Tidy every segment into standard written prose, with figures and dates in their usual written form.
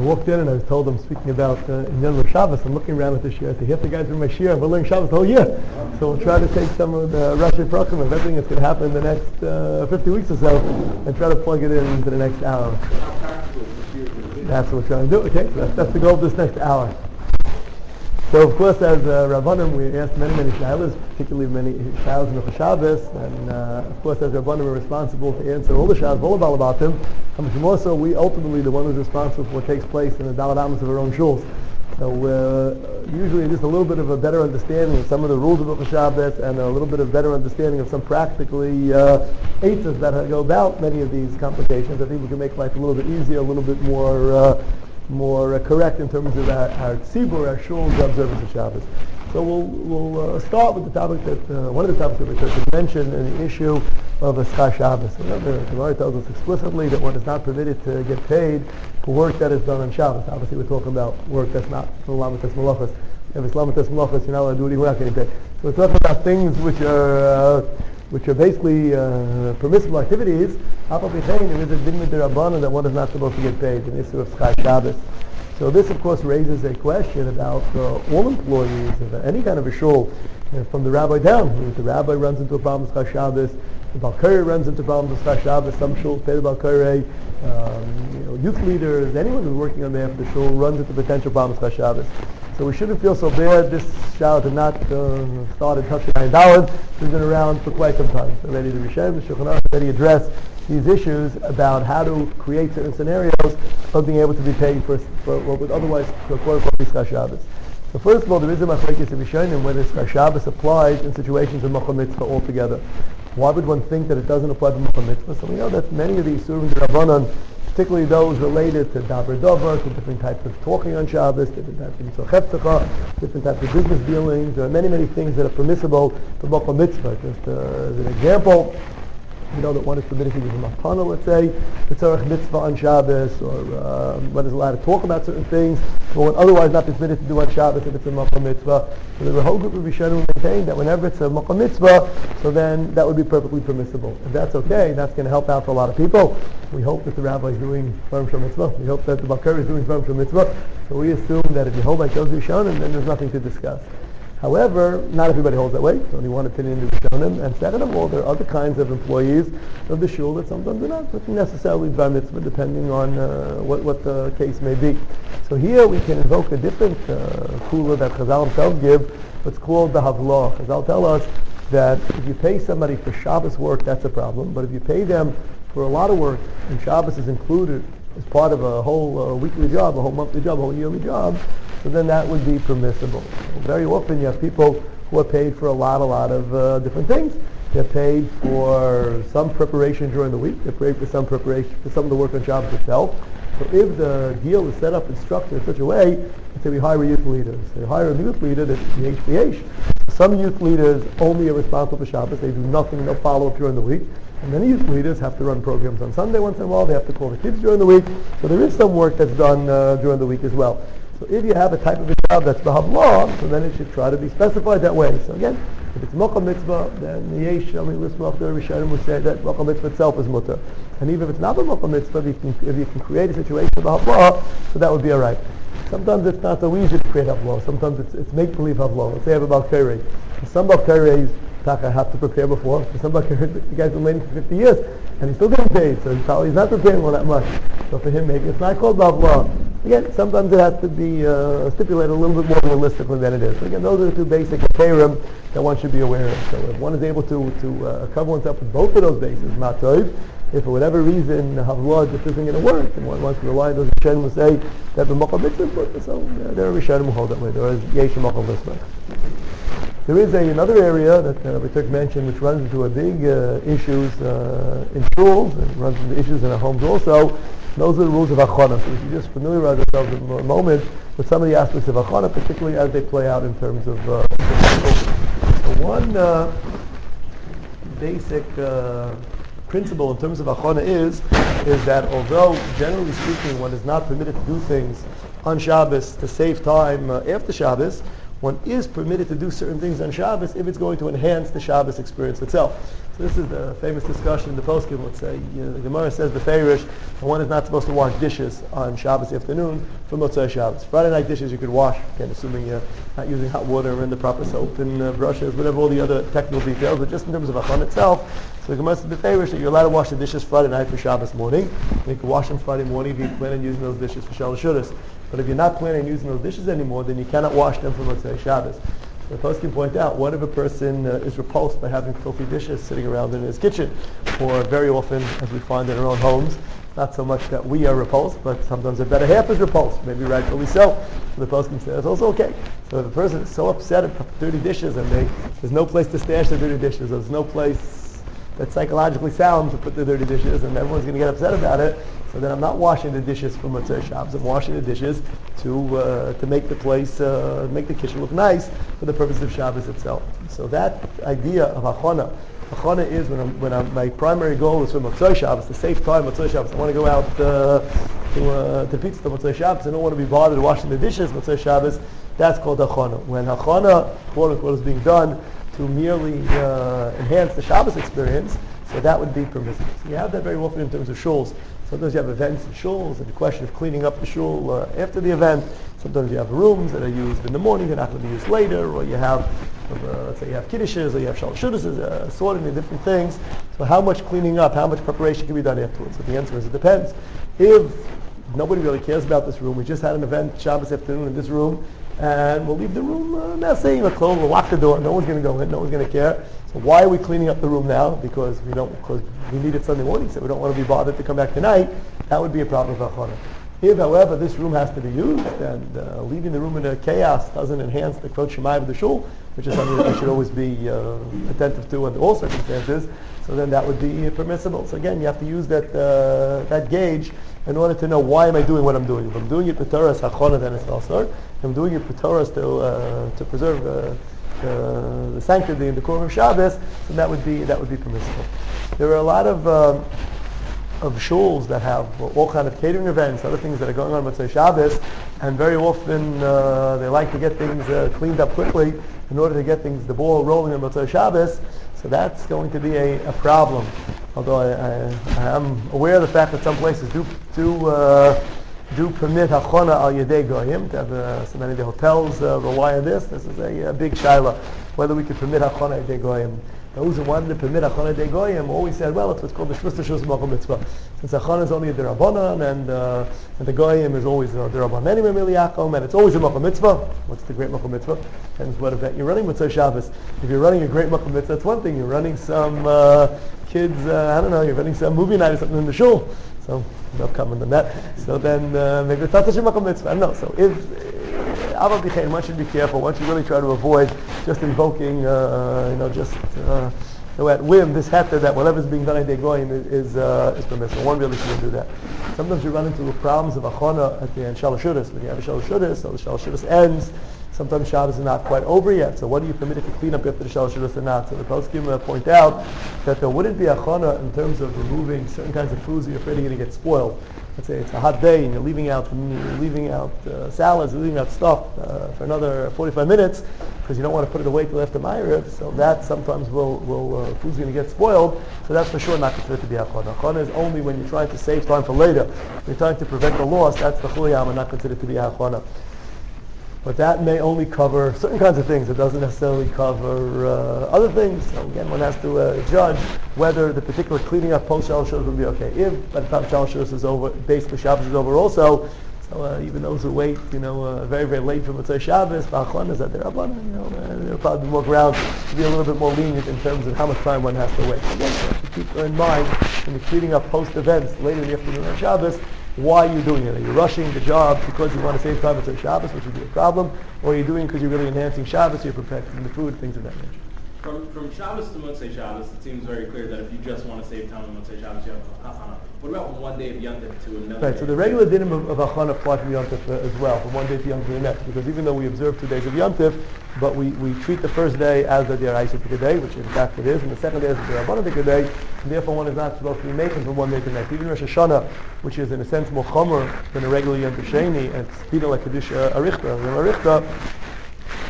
walked in and I was told I'm speaking about Inyan of Shabbos. I'm looking around at this year. I said, half the guys in my shir, we're learning Shabbos the whole year. So we'll try to take some of the Rashi Prakim of everything that's going to happen in the next 50 weeks or so and try to plug it into the next hour. That's what we're trying to do. Okay, so that's the goal of this next hour. So of course, as Rabbanim, we asked many shilas, particularly many shilas in the Shabbos, and of course, as Rabbanim, we're responsible to answer all the shilas, all about them. How much more so, we ultimately the one who's responsible for what takes place in the Daled Amos of our own shuls. So usually, just a little bit of a better understanding of some of the rules of the Shabbos, and a little bit of better understanding of some practically eitzes that go about many of these complications. I think we can make life a little bit easier, a little bit more correct in terms of our tzibur, our shul's observance of Shabbos. So we'll start with the topic that one of the topics that we should mention, the issue of a schar Shabbos. The Gemara tells us explicitly that one is not permitted to get paid for work that is done on Shabbos. Obviously, we're talking about work that's not lamites malachos. If it's lamites malachos, you're not allowed to do it. We're not getting paid. So we're talking about things which are basically permissible activities. There is a din midrabanan that one is not supposed to get paid, an issue of schar Shabbos. So this, of course, raises a question about all employees of any kind of a shul, from the rabbi down. If the rabbi runs into a problem with schar Shabbos, the Balkari runs into problems with schar Shabbos, some shuls pay the Balkari, youth leaders, anyone who's working on behalf of the shul runs into potential problems with schar Shabbos. So we shouldn't feel so bad. This shout did not start in Tafshin Ayin Daled. It's been around for quite some time. So already the Rishonim, the Shulchan Aruch already addressed these issues about how to create certain scenarios of being able to be paid for what would otherwise quote-unquote be schar Shabbos. So first of all, there is a machlekes of Rishonim whether schar Shabbos applies in situations of Mochel Mitzvah altogether. Why would one think that it doesn't apply to Mochel Mitzvah? So we know that many of these Surim D'Rabbanan, particularly those related to Daber Dover, to different types of talking on Shabbos, different types of Mitzvah Cheftecha, different types of business dealings. There are many things that are permissible for Mochel Mitzvah. Just as an example, you know that one is permitted to give a matana, let's say, the tzarech mitzvah on Shabbos, or one is allowed to talk about certain things, but one otherwise not permitted to do on Shabbos if it's a makom mitzvah. So there's a whole group of Rishonim who maintain that whenever it's a makom mitzvah, so then that would be perfectly permissible. If that's okay, that's going to help out for a lot of people. We hope that the rabbi is doing Dvarim Shel Mitzvah. We hope that the Balkari is doing Dvarim Shel Mitzvah. So we assume that if you hold like those Rishonim, then there's nothing to discuss. However, not everybody holds that way. It's only one opinion in the Rishonim. And second of all, there are other kinds of employees of the shul that sometimes are not necessarily Dvar Mitzvah, depending on what the case may be. So here we can invoke a different kula that Chazal themselves give, what's called the Havlah. Chazal tell us that if you pay somebody for Shabbos work, that's a problem. But if you pay them for a lot of work, and Shabbos is included as part of a whole weekly job, a whole monthly job, a whole yearly job, so then that would be permissible. Very often you have people who are paid for a lot of different things. They're paid for some preparation during the week. They're paid for some preparation for some of the work on Shabbos itself. So if the deal is set up and structured in such a way, let's say we hire a youth leader. So you hire a youth leader that's yesh. Some youth leaders only are responsible for Shabbos. They do nothing, no follow-up during the week. And many youth leaders have to run programs on Sunday once in a while. They have to call the kids during the week. So there is some work that's done during the week as well. So if you have a type of a job that's b'havlah, so then it should try to be specified that way. So again, if it's mochel mitzvah, then the yesh, Lismach, the Rishonim would say that mochel mitzvah itself is mutter. And even if it's not a mochel mitzvah, if you can create a situation of b'havlah, so that would be alright. Sometimes it's not so easy to create havlah. Sometimes it's make-believe havlah. Let's say I have a Balkari. Some Balkaris I have to prepare before. For some Balkaris, the guy's been waiting for 50 years, and he's still getting paid, so he's not preparing all that much. So for him, maybe it's not called havlah. Again, sometimes it has to be stipulated a little bit more realistically than it is. So again, those are the two basic keirim that one should be aware of. So if one is able to cover oneself with both of those bases, not tov. If for whatever reason havlah just isn't going to work, and one wants to rely on those Rishonim who say that the mochel mitzvah, so there are Rishonim who hold that way. There is yesh mochel mitzvah. There is another area that we took mention, which runs into a big issues in shuls and runs into issues in our homes also. Those are the rules of Achana. So we should just familiarize ourselves in a moment with some of the aspects of Achana, particularly as they play out in terms of so one basic principle in terms of Achana is that although generally speaking one is not permitted to do things on Shabbos to save time after Shabbos, one is permitted to do certain things on Shabbos if it's going to enhance the Shabbos experience itself. So this is the famous discussion in the poskim. Let's say the Gemara says the Feirish, one is not supposed to wash dishes on Shabbos afternoon for Motzei Shabbos. Friday night dishes you could wash, again, assuming you're not using hot water and the proper soap and brushes, whatever all the other technical details, but just in terms of Achon itself. So the Gemara says the Feirish that you're allowed to wash the dishes Friday night for Shabbos morning. You can wash them Friday morning if you plan on using those dishes for Shalosh Shudas. But if you're not planning on using those dishes anymore, then you cannot wash them for Motzei Shabbos. The poskim point out, what if a person is repulsed by having filthy dishes sitting around in his kitchen, or very often, as we find in our own homes, not so much that we are repulsed, but sometimes a better half is repulsed, maybe rightfully so. So the poskim says it's also okay. So if a person is so upset about dirty dishes and there's no place to stash the dirty dishes, there's no place that's psychologically sound to put the dirty dishes, and everyone's going to get upset about it, so then I'm not washing the dishes for Motzei Shabbos. I'm washing the dishes to make the place, make the kitchen look nice for the purpose of Shabbos itself. So that idea of Achona is when my primary goal is for Motzei Shabbos, the safe time Motzei Shabbos. I want to go out to pizza to Motzei Shabbos. I don't want to be bothered washing the dishes Motzei Shabbos. That's called Achona. When Achona, quote unquote, is being done to merely enhance the Shabbos experience, so that would be permissible. So you have that very often in terms of shuls. Sometimes you have events in shuls, and the question of cleaning up the shul after the event. Sometimes you have rooms that are used in the morning, they're not going to be used later, or you have, let's say you have kiddushes, or you have shalosh shudas, assorted in different things. So how much cleaning up, how much preparation can be done afterwards? So the answer is it depends. If nobody really cares about this room, we just had an event Shabbos afternoon in this room, and we'll leave the room messy, we'll close, we'll lock the door, no one's going to go in, no one's going to care. So why are we cleaning up the room now? Because we need it Sunday morning, so we don't want to be bothered to come back tonight. That would be a problem with Achona. If, however, this room has to be used, and leaving the room in a chaos doesn't enhance the Kvod Shemayim of the shul, which is something that we should always be attentive to under all circumstances, so then that would be permissible. So again, you have to use that gauge in order to know why am I doing what I'm doing. If I'm doing it for Torah as Achona, then it's also. If I'm doing it for Torah to preserve the sanctity and the decorum of Shabbos, then that would be permissible. There are a lot of shuls that have all kind of catering events, other things that are going on with Motzei Shabbos, and very often they like to get things cleaned up quickly in order to get the ball rolling on Motzei Shabbos. So that's going to be a problem. Although I am aware of the fact that some places do permit Achona al Yedei Goyim, to have so many of the hotels rely on this. This is a big shaila, whether we could permit Achona al Yedei Goyim. Those who wanted to permit Achona al Yedei Goyim always said, well, it's what's called the Shvus Tashus Makom Mitzvah. Since Achona is only a Derabanan, and the Goyim is always a Derabanan anyway, Miliakom, and it's always a Makom Mitzvah. What's the great Makom Mitzvah? Depends what event you're running Motzei Shabbos. If you're running a great Makom Mitzvah, that's one thing. You're running some kids, you're running some movie night or something in the shul. So, no comment on that. So then, maybe it's not such a Makom Mitzvah. I don't know. So if, one should be careful. One should really try to avoid just invoking, just at whim, this heter that whatever's being done at Yedei Goyim is permissible. One really shouldn't do that. Sometimes you run into problems of Achona at the end, Shalosh Shudas. When you have a Shalosh Shudas, so the Shalosh Shudas ends. Sometimes Shabbos is not quite over yet, so what do you permit if you clean up after the Shalosh Shudas or not? So the poskim point out that there wouldn't be Achona in terms of removing certain kinds of foods that you're afraid are going to get spoiled. Let's say it's a hot day and you're leaving out salads, you're leaving out stuff for another 45 minutes because you don't want to put it away till after Ma'ariv. So that sometimes food's going to get spoiled. So that's for sure not considered to be Achona. Achona is only when you're trying to save time for later. When you're trying to prevent the loss. That's the Chuliyam and not considered to be Achona. But that may only cover certain kinds of things. It doesn't necessarily cover other things. So again, one has to judge whether the particular cleaning up post Shalosh Shudas will be okay. If by the time Shalosh Shudas is over, basically Shabbos is over also, so even those who wait, very, very late for Motzei Shabbos, Ba'achon is that they're there'll probably be more ground to be a little bit more lenient in terms of how much time one has to wait. Again, you have to keep in mind when you're cleaning up post events later in the afternoon on Shabbos, why are you doing it? Are you rushing the job because you want to save time at Shabbos, which would be a problem, or are you doing it because you're really enhancing Shabbos, you're protecting the food, things of that nature? From Shabbos to Motzei Shabbos, it seems very clear that if you just want to save time on Motzei Shabbos, you have Achana. What about from one day of Yom Tov to another Right, day? so the regular dinim of Achana apply from Yom Tov as well, from one day to Yom Tov to the next, because even though we observe 2 days of Yom Tov, but we treat the first day as the Deraisa day, which in fact it is, and the second day is the Derabanan day, and therefore one is not supposed to be making from one day to the next. Even Rosh Hashanah, which is in a sense more chomer than a regular Yom Tov Sheni, and it's like Kedusha Arichta,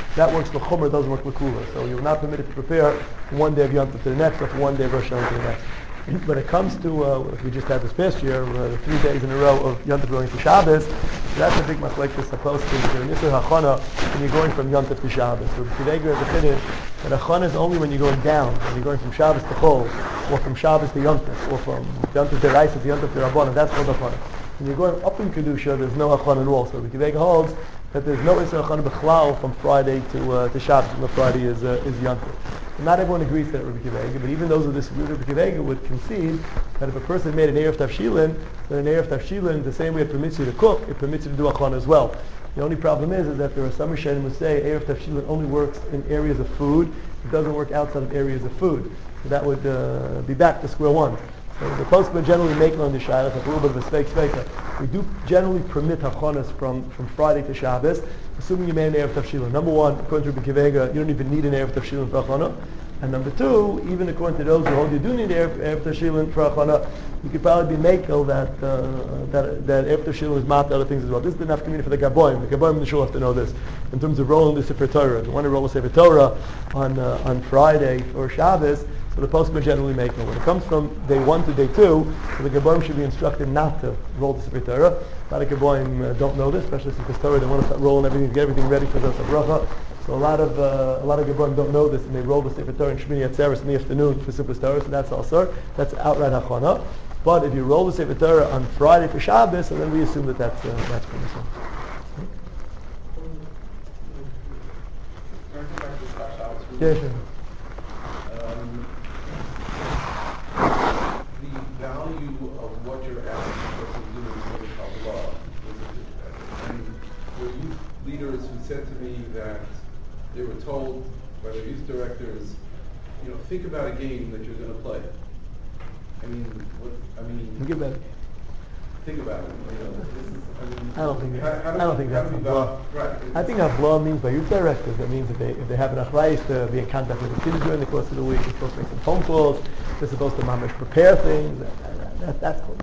That works for Chumrah, doesn't work for Kula. So you're not permitted to prepare from one day of Yom Tov to the next, or from one day of Rosh Hashanah to the next. When it comes to what we just had this past year, the 3 days in a row of Yom Tov going to Shabbos, so that's a big machlekes supposed to be in Yisur HaChana when you're going from Yom Tov to Shabbos. So the Kidega is the Chiddush that Hachana is only when you're going down, when you're going from Shabbos to Chol, or from Shabbos to Yom Tov, or from Yom Tov to Raisa to Yom Tov to Rabbanan. That's called Hachana. When you're going up in Kedusha, there's no Hachana at all. So the Kidega holds that there's no Yisur HaChana B'chlal from Friday to Shabbos, and the Friday is Yom Tov. Not everyone agrees to that Rabbi Akiva Eiger, but even those who disagree with Rabbi Akiva Eiger would concede that if a person made an Erev Tavshilin, then an Erev Tavshilin, the same way it permits you to cook, it permits you to do Achlan as well. The only problem is that there are some Rishonim who say Erev Tavshilin only works in areas of food, it doesn't work outside of areas of food. So that would be back to square one. So the poskim generally make on the Shayla, like a little bit of a sveka. We do generally permit Hachanas from Friday to Shabbos, assuming you made an Erev Tavshilin. Number one, according to Rabbi Akiva Eiger, you don't even need an Erev Tavshilin for Hachana. And number two, even according to those who hold you do need Erev Tavshilin for Hachana, you could probably be makel that Erev Tavshilin is mapped other things as well. This is the nafkamina for the Gaboim. The Gaboim in the shul have to know this. In terms of rolling the Sefer Torah, if you want to roll the Sefer Torah on Friday or Shabbos, so the poskim generally make it. When it comes from day 1 to day 2, so the Gaboim should be instructed not to roll the Sefer Torah. A lot of Gaboim don't know this, especially since the Torah, they want to start rolling everything, get everything ready for the Bracha. So a lot of Gaboim don't know this, and they roll the Sefer Torah in Shmini Atzeres in the afternoon for Simchas Torah, so that's also, that's outright Hachana. But if you roll the Sefer Torah on Friday for Shabbos, so then we assume that that's permissible. Yeah, sure. What you're asking the person to do is really Kabbalah. And there were youth leaders who said to me that they were told by their youth directors, think about a game that you're going to play. Think about it. I don't think that's Havla. Right. I think Havla means by youth directors. That means if they have an achlais to be in contact with the kids during the course of the week, they're supposed to make some phone calls. They're supposed to mamish prepare things. That's cool.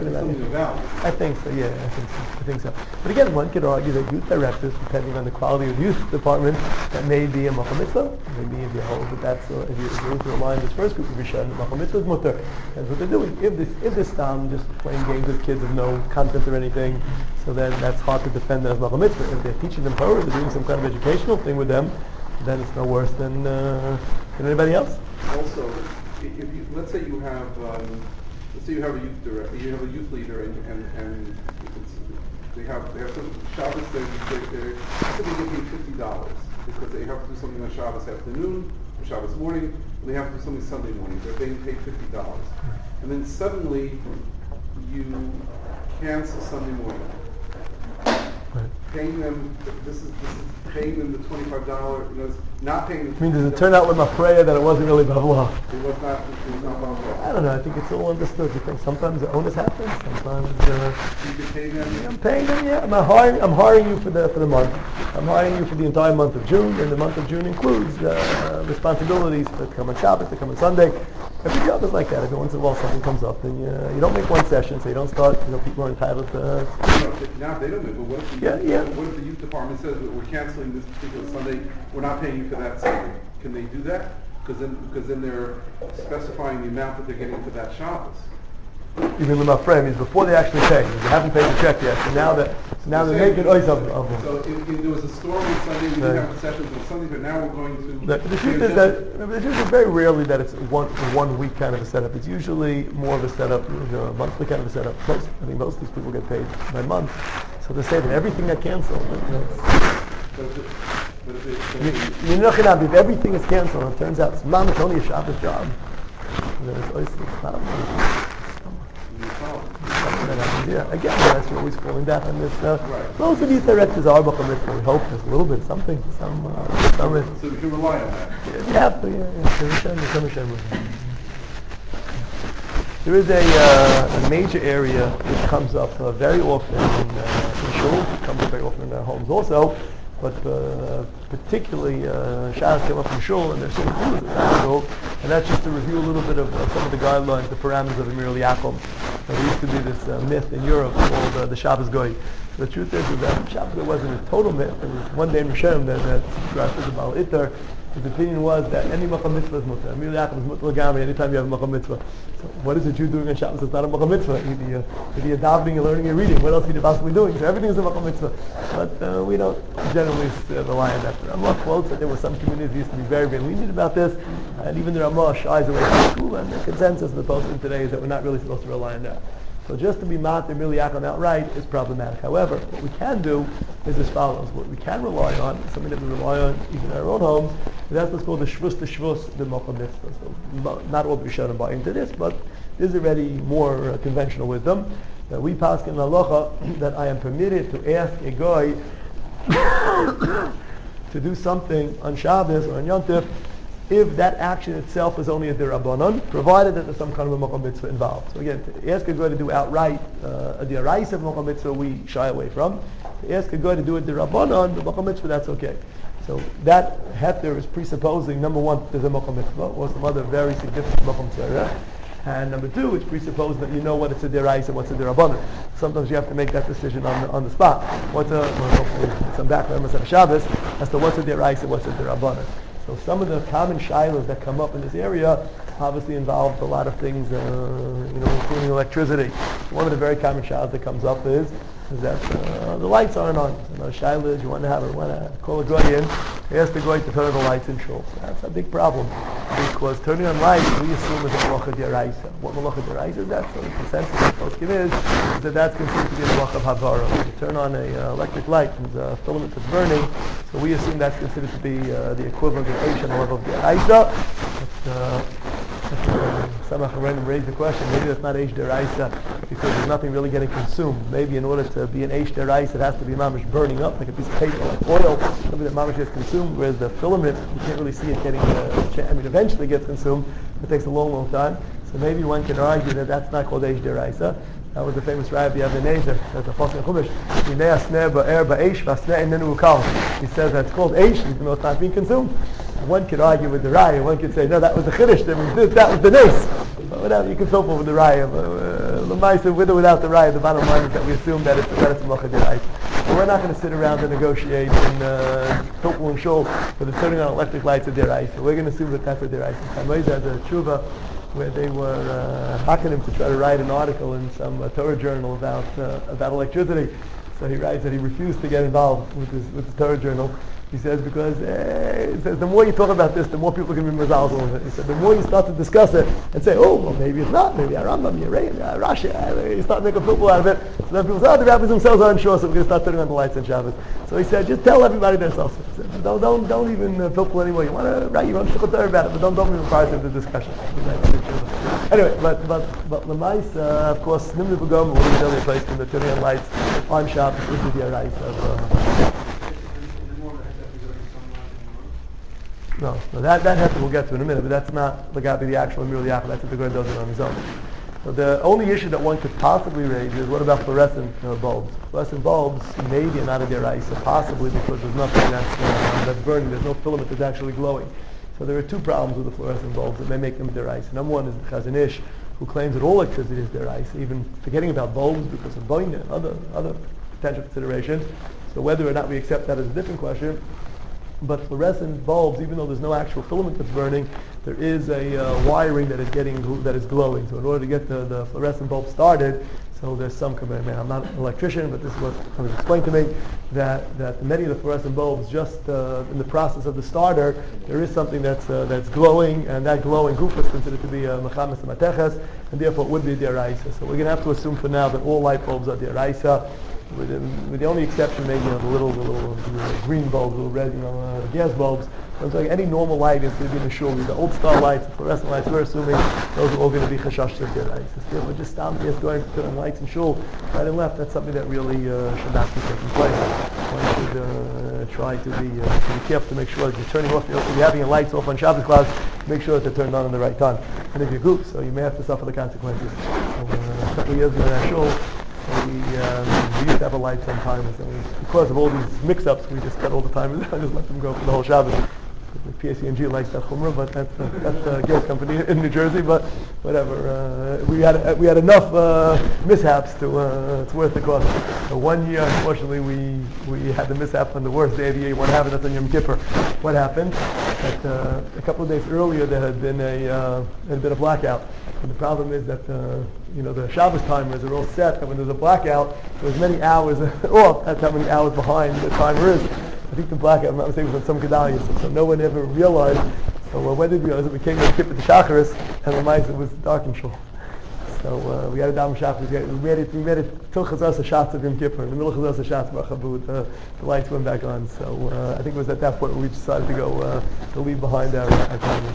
I think so. Yeah, I think so. But again, one could argue that youth directors, depending on the quality of the youth department, that may be a Macha Mitzvah. Maybe if you hold that that's if you're to rely on this first group of Rishon, Macha Mitzvah is mutter. That's what they're doing. If this just playing games with kids of no content or anything, so then that's hard to defend as Macha Mitzvah. If they're teaching them Torah, they're doing some kind of educational thing with them, then it's no worse than anybody else. Also, if you, let's say you have. Let's say you have a youth director, you have a youth leader, and they have some Shabbos. They get paid $50 because they have to do something on Shabbos afternoon or Shabbos morning, and they have to do something Sunday morning. They're being paid $50, and then suddenly you cancel Sunday morning. Paying them, this is paying them the $25. Not paying them. I mean, does it turn out with my prayer that it wasn't really Bavla? It was not Bavla. I don't know. I think it's all understood. You think sometimes the onus happens. Sometimes you can pay them. I'm paying them. Yeah, I'm hiring you for the month. I'm hiring you for the entire month of June, and the month of June includes responsibilities to come on Shabbos, to come on Sunday. Every job is like that. Every once in a while something comes up, and you don't make one session, so you don't start. People are entitled to. No, they don't make. But what if what if the youth department says we're canceling this particular Sunday? We're not paying you for that Sunday. Can they do that? Because then they're specifying the amount that they're getting for that Shabbos. Even with my friend, means before they actually pay. They haven't paid the check yet, so now they're making ois of them. So if there was a storm on Sunday, we didn't have sessions on Sunday, but now we're going to. The truth is very rarely that it's one week kind of a setup. It's usually more of a setup, a monthly kind of a setup. I think most of these people get paid by month, so they say that everything got canceled. If everything is canceled, it turns out it's only a Shabbos job. Yeah, again, that's you're always falling back on this. Most of these directors are Macha Mitzvah. We hope there's a little bit something, some. So we can rely on that. You have to, There is a major area which comes up very often in shuls. It comes up very often in our homes also. But particularly Shabbos came up from shul, and there's so many shul, and that's just to review a little bit of some of the guidelines, the parameters of Emir Yaakov. There used to be this myth in Europe called the Shabbos Goy. The truth is that Shabbos Goy wasn't a total myth. There was one day in Rishonim that described as a Baal Itter. His opinion was that any Makom Mitzvah is mutter. Amir Yaakov is mutter l'gamri anytime you have a Makom Mitzvah. So what is a Jew doing on Shabbos? It's not a Makom Mitzvah. Either you're davening, you're learning, you're reading. What else are you possibly doing? So everything is a Makom Mitzvah. But we don't generally rely on that. The Ramah quotes that there were some communities that used to be very, very lenient about this. And even the Ramah shies away from school. And the consensus of the posting today is that we're not really supposed to rely on that. So just to be matir Amir Yaakov outright is problematic. However, what we can do is as follows. What we can rely on, something that we rely on even in our own homes, is that's what's called the shvus, the Makom Mitzvah. So not all Rishonim buy into this, but there's already more conventional wisdom. That we pass in halacha that I am permitted to ask a guy to do something on Shabbos or on Yom Tov if that action itself is only a derabanan, provided that there's some kind of a Makom Mitzvah involved. So again, to ask a guy to do outright a deraisa of Makom Mitzvah, we shy away from. To ask a guy to do a derabanan, the Makom Mitzvah, that's okay. So that heter is presupposing, number one, there's a Makom Mitzvah, or some other very significant Makom Tzareh. And number two, it's presupposed that you know what it's a deraisa and what's a derabanan. Sometimes you have to make that decision on the spot. Hopefully some background on Shabbos as to what's a deraisa and what's a derabanan. So some of the common shilas that come up in this area obviously involve a lot of things, including electricity. One of the very common shilas that comes up is that the lights aren't on. Shilah is you want to call a guy in, ask the guy to turn on the lights in shul. So that's a big problem because turning on lights we assume is a malacha deraisa. What malacha deraisa is that? So the consensus of poskim is that that's considered to be a malacha of havara. When you turn on an electric light and the filament is burning, so we assume that's considered to be the equivalent of Eish on the level of deraisa. Some Acharonim raised the question, maybe that's not Eish deraisa because there's nothing really getting consumed. Maybe in order to be an Eish deraisa it has to be mamish burning up like a piece of paper, like oil, something that mamish gets consumed, whereas the filament, you can't really see it getting, eventually gets consumed. It takes a long, long time. So maybe one can argue that that's not called Eish deraisa. That was the famous Rabbi Ebenezer, that's a Pasuk Chumash. He says that's called Eish, even though it's not being consumed. One could argue with the Raya, one could say, no, that was the Chiddush, that was the Nes. But whatever, you can so forth with the Raya. L'maisa, with or without the Raya, the bottom line is that we assume that it's Malacha Deraisa. But we're not going to sit around and negotiate in Topol and Shul for the turning on electric lights of Deraisa. We're going to assume that that's for Deraisa. Tamoiz has a tshuva where they were hacking him to try to write an article in some Torah journal about electricity. So he writes that he refused to get involved with the Torah journal. He says because he says the more you talk about this, the more people can be mazal over it. He said the more you start to discuss it and say, oh, well maybe it's not, maybe Rambam, Rashi, you start to make a football out of it. So then people say, oh, the rabbis themselves aren't sure, so we're going to start turning on the lights on Shabbos. So he said, just tell everybody themselves. Don't even football anymore. You want to write your own shikha Torah about it, but don't be part of the discussion. Anyway, but Lamais, of course, Nimnu B'Gom will be the only place in the turning on lights on Shabbos is the Deraisa of. No, that heter we'll get to in a minute, but that's not the actual Amir Yaakov. That's what the Goy does it on his own. So the only issue that one could possibly raise is what about fluorescent bulbs? Fluorescent bulbs maybe are not a deraisa, possibly because there's nothing that's burning. There's no filament that's actually glowing. So there are two problems with the fluorescent bulbs that may make them deraisa. Number one is the Chazon Ish, who claims that all electricity is deraisa, even forgetting about bulbs because of boina and other potential considerations. So whether or not we accept that is a different question. But fluorescent bulbs, even though there's no actual filament that's burning, there is a wiring that is glowing. So in order to get the fluorescent bulb started, so there's some commitment. I'm not an electrician, but this is what was explained to me, that many of the fluorescent bulbs, just in the process of the starter, there is something that's glowing, and that glowing goof is considered to be a mechames mateches, and therefore it would be a deraisa. So we're going to have to assume for now that all light bulbs are deraisa. With the only exception maybe the little green bulbs, little red gas bulbs. So it's like any normal light is going to be in the shul. The old star lights, the fluorescent lights, we're assuming those are all going to be chashash of deraisa. Therefore, just stop just going to put on lights in shul right and left. That's something that really should not be taking place. One should try to be careful to make sure that you're turning off. If you're having your lights off on Shabbos class, make sure that they're turned on at the right time. And if you're goof, so you may have to suffer the consequences. So, a couple of years ago in our shul, we used to have a light sometimes, and because of all these mix-ups, we just cut all the time and just let them go for the whole Shabbos. The PSE&G likes that chumrah, but that's a gas company in New Jersey. But whatever, we had enough mishaps to it's worth the cost. So 1 year, unfortunately, we had the mishap on the worst day of the year. What happened? That's on Yom Kippur. What happened? That a couple of days earlier there had been a blackout. And the problem is that the Shabbos timers are all set, and when there's a blackout, there's many hours off. That's how many hours behind the timer is. I think the blackout, I'm not mistaken, was on some Gedalias, so no one ever realized. So when did we realize it? We came to Kippur to Shacharis, and the mice, it was dark and shul. So we had a Dam Shacharis. We made it till Chazas Hashatz of Yom Kippur. In the middle of Chazas Hashatz, Bachabud, the lights went back on. So I think it was at that point where we decided to go to leave behind our timers.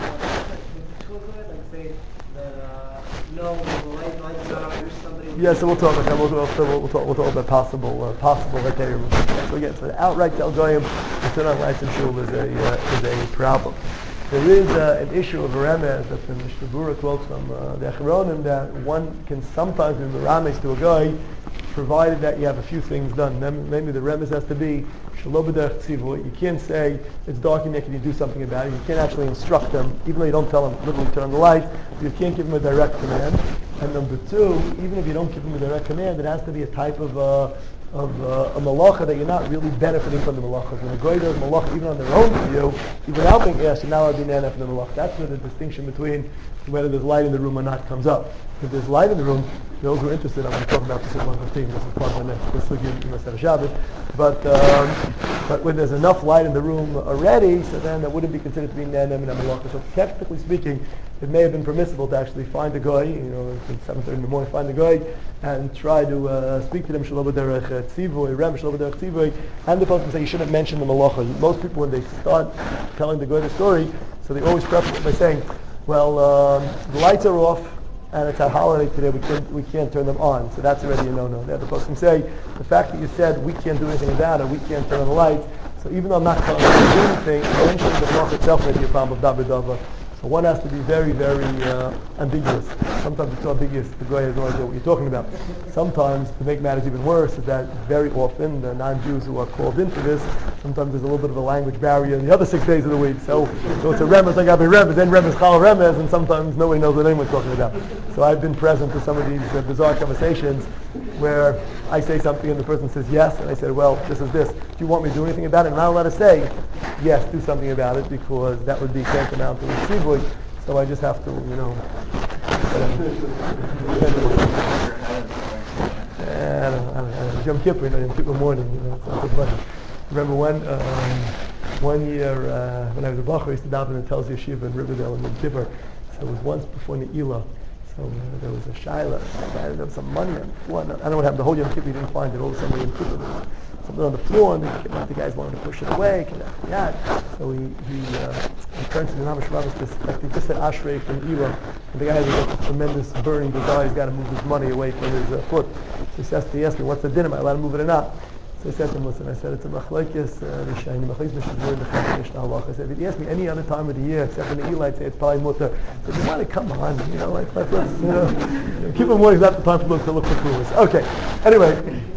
Yeah, so we'll talk about that. We'll talk about possible Hetayim. So again, so the outright Tel Goyim to turn on lights and shul is a problem. There is an issue of remez that the Mishnah Berurah quotes from the Acharonim that one can sometimes be merames to a guy, provided that you have a few things done. Maybe the remez has to be shelo b'derech tzivui. You can't say it's dark in there, can you do something about it? You can't actually instruct them, even though you don't tell them literally turn on the light. You can't give them a direct command. And number two, even if you don't give them a direct command, it has to be a type of a malacha that you're not really benefiting from the malacha. When a guy does malacha even on their own for you, even without being asked, you're not allowed to be nana from the malacha. That's where the distinction between whether there's light in the room or not comes up. If there's light in the room, those who are interested, I'm going to talk about this at 1:15. This is part of the next. This will give you Masech Shabbos. But when there's enough light in the room already, so then that wouldn't be considered to be nana and malacha. So technically speaking, it may have been permissible to actually find a guy, at 7:30 in the morning, find a guy and try to speak to them, shelo b'derech tzivui, rem shelo b'derech tzivui, and the person say you shouldn't mention the malacha. Most people, when they start telling the guy the story, so they always preface it by saying, well, the lights are off, and it's a holiday today, we can't turn them on. So that's already a no-no. The other person say, the fact that you said we can't do anything about it, we can't turn on the lights, so even though I'm not telling you to do anything, eventually the malacha itself may be a problem of davar dava. So one has to be very, very ambiguous. Sometimes it's so ambiguous the guy has no idea what you're talking about. Sometimes, to make matters even worse, is that very often the non-Jews who are called into this, sometimes there's a little bit of a language barrier in the other 6 days of the week. So it's a remez, like I've been remez, then remez, chal remez, and sometimes nobody knows what anyone's talking about. So I've been present to some of these bizarre conversations where I say something and the person says yes, and I said, well, this is this. Do you want me to do anything about it? And I'm not allowed to say, yes, do something about it, because that would be tantamount to tzivui. So I just have to, Yom Kippur, Yom Kippur morning, it's not so funny. Remember one year when I was a bacher, I used to daven in Telz Yeshiva in Riverdale in Yom Kippur. So it was once before Ne'ilah. So there was a shaila, there was some money on the floor. I don't know what happened. The whole Yom Kippur, he didn't find it. All of a sudden, Yom Kippur, there was something on the floor, and the guys wanted to push it away. So he turns to the Namash Rabbis, he just said Ashrei from Elah, and the guy has a tremendous burning desire. He's got to move his money away from his foot. So he asked me, what's the din? Am I allowed to move it or not? So I said to him, listen, I said, it's a machlekes rishayim, machlekes mishnah mishnah halacha. I said, if you ask me any other time of the year except in the Eli, I'd say it's probably mutter. I said, you want to come on, let's keep it morning, not the time to look for clues. Okay, anyway.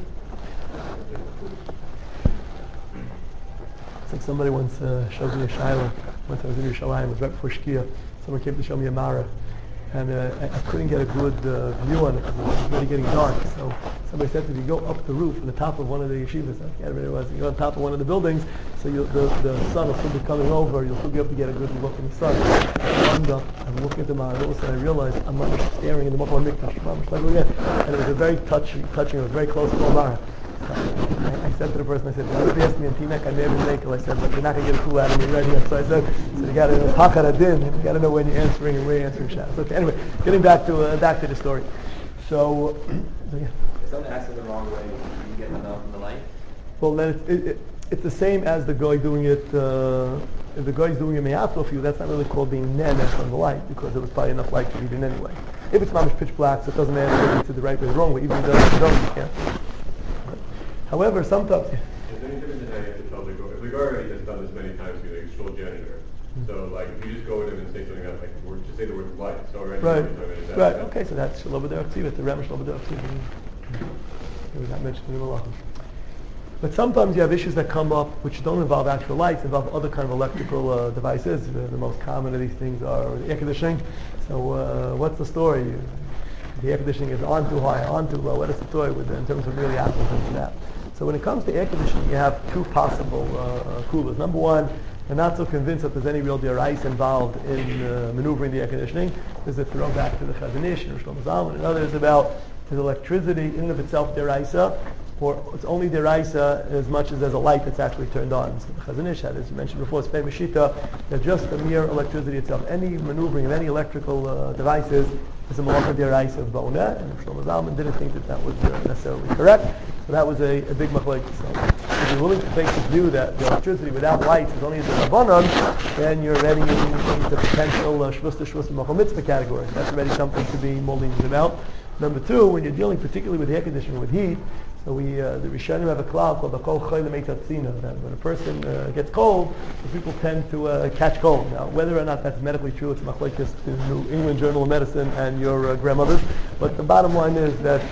It's like somebody once showed me a shaila. Once I was in Yerushalayim, it was right before Shkia. Someone came to show me a Mara. And I couldn't get a good view on it because it was really getting dark. So somebody said to me, go up the roof on the top of one of the yeshivas. I can't remember what it was. You go on top of one of the buildings, so the sun will still be coming over. You'll still be able to get a good look in the sun. I climbed up, I'm looking at the Mara, and all of a sudden I realized I'm not staring in the Mokha Mikdash. And it was a very touching, it was very close to the Mara. I said to the person, I said, well, if you asked me in Tinek, I may have been naked. I said, but you're not going to get a clue out of me right here. So I said, you got to know Pachad Adin, you got to know when you're answering and where you're answering Shabbos. Okay, anyway, getting back to the story. So yeah. If someone acts in the wrong way, you get them out from the light? Well, then it's the same as the guy doing it. If the guy's doing a me'atro for you, that's not really called being nene from the light, because there was probably enough light to read in anyway. If it's mamish pitch black, so it doesn't matter whether it's the right way or the wrong way. Even though you can't. However, sometimes... Is there any difference in how you have to tell the guy? If the guy already has done this many times, he's a shul janitor. So, like, if you just go with him and say something else, like, just say the word light, so already... Right, okay, so that's shelo b'derech tzivui, it's the rem shelo b'derech tzivui. It was not mentioned in the Malachim. But sometimes you have issues that come up which don't involve actual lights, involve other kind of electrical devices. The most common of these things are the air conditioning. So what's the story? The air conditioning is on too high, on too low. What is the story with in terms of really apples into that? So when it comes to air conditioning, you have two possible coolers. Number one, they're not so convinced that there's any real derais involved in maneuvering the air conditioning. There's a throwback to the Chazon Ish and Shlomo Zalman and others about his electricity in and of itself deraisa, or it's only deraisa as much as there's a light that's actually turned on. So the Chazon Ish had, as you mentioned before, it's famous shita that just the mere electricity itself, any maneuvering of any electrical devices is a malacha deraisa of Bona, and Shlomo Zalman didn't think that that was necessarily correct. So that was a big machlokes. So if you're willing to take the view that the electricity without lights is only the rabbanon, then you're already in the potential shvus to shvus machal mitzvah category. That's already something to be more lenient about. Number two, when you're dealing particularly with air conditioning, with heat, so the Rishonim have a klal called the kol choylem eitatzina, that when a person gets cold, the people tend to catch cold. Now, whether or not that's medically true, it's machlokes to the New England Journal of Medicine and your grandmothers. But the bottom line is that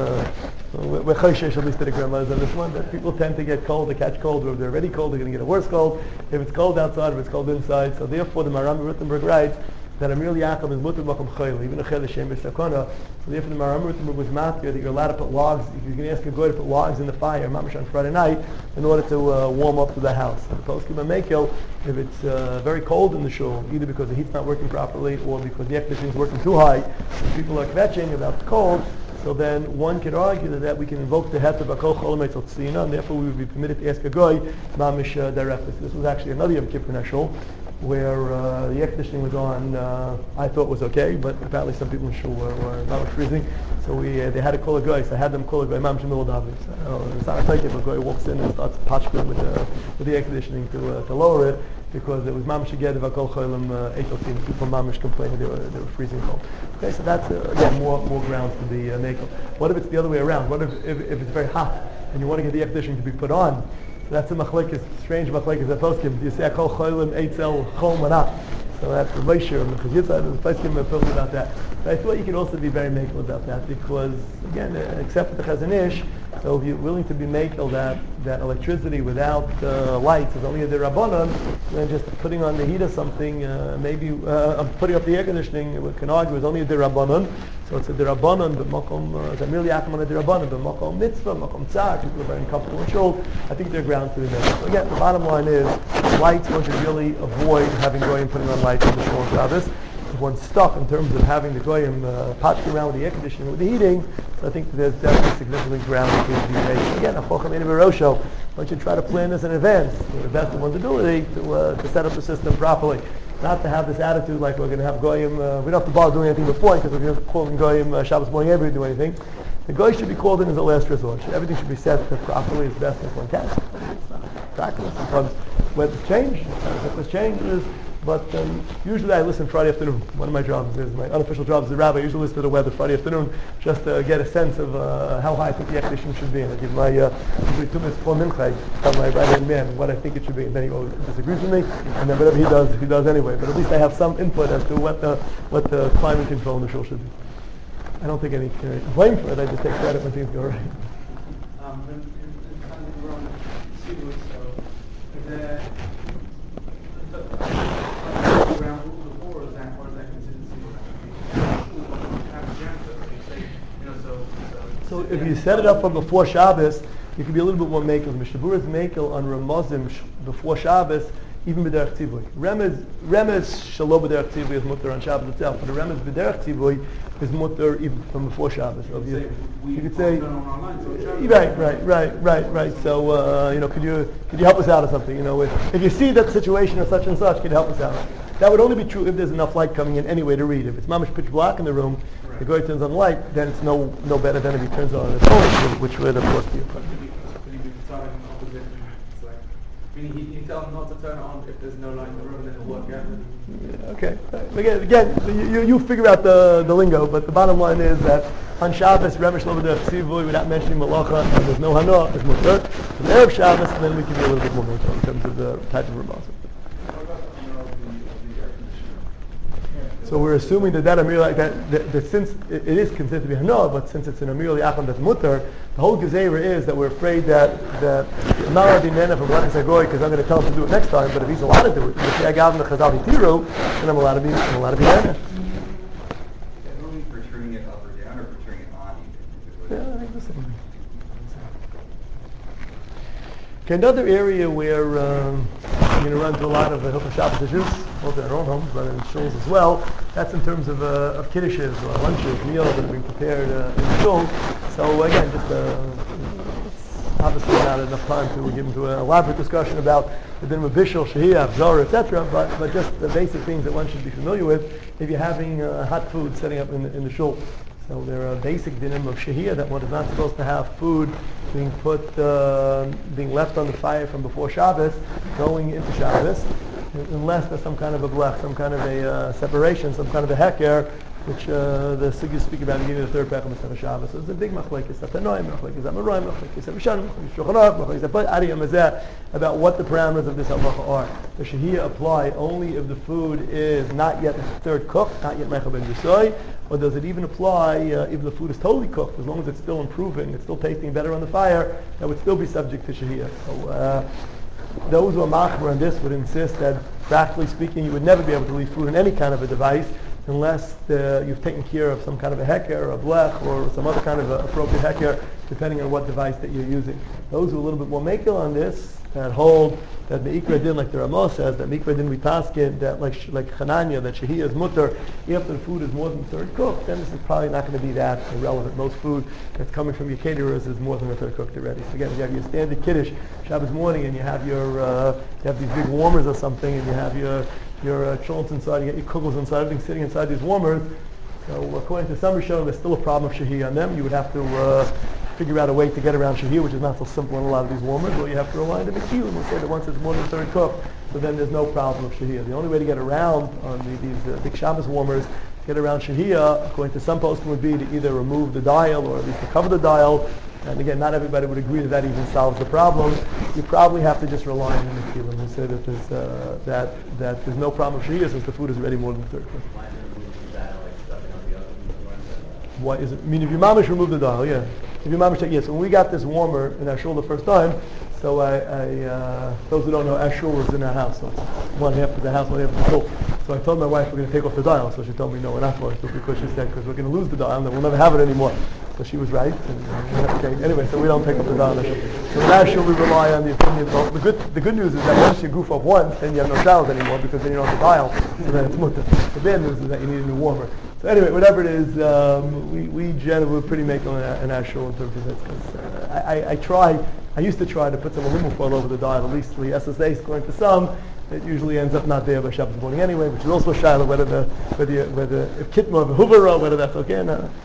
we're chayshish, at least to the grandmothers on this one, that people tend to get cold, they catch cold, or if they're already cold, they're going to get a worse cold. If it's cold outside, if it's cold inside. So therefore, the Maram Rittenberg writes that Amir Yaakov is mutter makom chayil, even a chayil shem b'sakona. So therefore, the Maram Rittenberg was matir that you're allowed to put logs. If you're going to ask a guy to put logs in the fire, mamash on Friday night, in order to warm up to the house. And the poskim mekel, if it's very cold in the shul, either because the heat's not working properly or because the air conditioning is working too high, and people are kvetching about the cold. So then one could argue that we can invoke the het of akol cholam etzotzina, and therefore we would be permitted to ask a guy mamish derefis. This was actually another Yom Kippur Nashul, where the air conditioning was on. I thought was okay, but apparently some people in shul were not freezing. So they had to call a guy. So I had them call a guy mamish in the middle of davening. It's not a if a guy walks in and starts patching with the air conditioning to lower it, because it was mamish again of akol cholam etzotzina. People mamish complaining they were freezing cold. Okay, so that's again more grounds to be makel. What if it's the other way around? What if it's very hot and you want to get the air conditioning to be put on? So that's a machlekes, strange machlekes at poskim. Do you say akol cholim eitzel chom or not? So that's the Moshe and the Chazitza and the poskim are about that. But I thought you could also be very makel about that, because again, except for the Chazon Ish, so if you're willing to be makel that electricity without lights is only a derabbanon, then just putting on the heat or something, maybe putting up the air conditioning, we can argue is only a derabbanon. So it's a derabbanon, but makom, it's a merely akamon a derabbanon, but makom mitzvah, makom tzar, people are very comfortable in shul. I think they're grounds to be made. So again, the bottom line is, lights, one should really avoid having goyim putting on lights in the shul Shabbos. If one's stuck in terms of having the goyim potting around with the air conditioning, with the heating, so I think there's definitely significant ground to be made. Again, a chochem in Rosho, one should try to plan this in advance, to the best of one's ability, to set up the system properly. Not to have this attitude like we're going to have goyim, we don't have to bother doing anything before, because we're going to call in goyim Shabbos morning every do anything. The goy should be called in as a last resort. Everything should be set properly as best as one can. It's not practice. Sometimes weather changes, but usually I listen Friday afternoon. One of my jobs is, my unofficial job as a rabbi, I usually listen to the weather Friday afternoon just to get a sense of how high I think the air conditioning should be. And I give my usually 2 minutes before mincha, I tell my right-hand man what I think it should be, and then he always disagrees with me, and then whatever he does anyway. But at least I have some input as to what the climate control in the shul should be. I don't think any blame for it, I just take credit when things go right. So if you set it up from before Shabbos, you can be a little bit more makel. Mishabur is makel on Ramazim before Shabbos, even b'derech tzivui. Remez shalo b'derech tzivui is mutter on Shabbos itself, but the remez b'derech tzivui is mutter even from before Shabbos. So you could say, right. So could you help us out or something? If you see that situation or such and such, can you help us out? That would only be true if there's enough light coming in anyway to read. If it's mamish pitch black in the room, the guy turns on the light, then it's no better than if he turns on his phone, which would of course be a problem. You tell him not to turn it on if there's no light in the room, then it'll work out. Okay. Again, you figure out the lingo, but the bottom line is that on Shabbos, Remesh Lo B'derech Tzivui, without mentioning Malacha, and there's no Hanoah, is mutter. On Erev Shabbos, then we can be a little bit more mutter in terms of the type of Ramazim. So we're assuming that Amir like that since it is considered to be Hanoah, but since it's an Amir Li'acham that's mutter, the whole Gezerah is that we're afraid that I'm not allowed to nana from Lachis Hagoy because I'm going to tell him to do it next time, but if he's allowed to do it, if I gave him the Chazal Tiru, then I'm allowed to be nana. For turning it up or down, or for turning it on even? Yeah, I think that's something. Okay, another area where you're going to run into a lot of Hilchos Shabbos issues, both in our own homes, but in shuls as well. That's in terms of kiddushes or lunches, meals that are being prepared in shul. So again, just it's obviously not enough time to get into an elaborate discussion about the din of bishul, shehiyah, zor, etc. But just the basic things that one should be familiar with if you're having hot food setting up in the shul. So there are basic dinim of shehiyah that one is not supposed to have food being being left on the fire from before Shabbos, going into Shabbos, unless there's some kind of a blech, some kind of a separation, some kind of a heker, which the Sugis speak about in the third parak of Shabbos. So it's a big machlekes, Tanoim, machlekes Amoraim, machlekes Rishonim, machlekes Shulchan Aruch, machlekes Ariyam Hazeh, about what the parameters of this halacha are. The shehiyah apply only if the food is not yet third cooked, not yet mechab ben yisoy, or does it even apply if the food is totally cooked, as long as it's still improving, it's still tasting better on the fire, that would still be subject to shehiyah. So those who are machmer on this would insist that, practically speaking, you would never be able to leave food in any kind of a device unless you've taken care of some kind of a heker or a blech or some other kind of appropriate heker, depending on what device that you're using. Those who are a little bit more makil on this, that hold that the Ikra din, like the Ramah says, that Ikra din we paskin, that like Chananya, that Shehiyah is mutter, if the food is more than third cooked, then this is probably not going to be that irrelevant. Most food that's coming from your caterers is more than a third cooked already. So again, if you have your standard kiddush Shabbos morning and you have these big warmers or something, and you have your cholents inside, you get your kugels inside, everything sitting inside these warmers. So according to some Rishonim, there's still a problem of shehiyah on them. You would have to figure out a way to get around shehiyah, which is not so simple in a lot of these warmers. Or you have to rely on the Mekiyum, who say that once it's more than third cooked, so then there's no problem of shehiyah. The only way to get around on these big Shabbos warmers, get around shehiyah, according to some poskim, would be to either remove the dial or at least to cover the dial. And again, not everybody would agree that even solves the problem. You probably have to just rely on the Mekiyum and say that there's no problem of shehiyah since the food is ready more than third cooked. What is it? I mean, if your mamish remove the dial, yeah. If your mamish, yes. When we got this warmer in our shul the first time, so those who don't know, our shul was in our house. So it's one half of the house, one half of the shul. So I told my wife we're going to take off the dial. So she told me no, we're not going to, because she said because we're going to lose the dial and then we'll never have it anymore. So she was right. And anyway, so we don't take off the dial. So in our shul we rely on the opinion. Well, the good news is that once you goof up once, then you have no showers anymore because then you don't have the dial. So then it's mutter. The bad news is that you need a new warmer. So anyway, whatever it is, we generally we're pretty makel in our shul in terms of this. I used to try to put some aluminum foil over the dial, at least the SSA, according to some. It usually ends up not there by Shabbos morning anyway, which is also a shiloh whether if kitma of huvara, whether that's okay.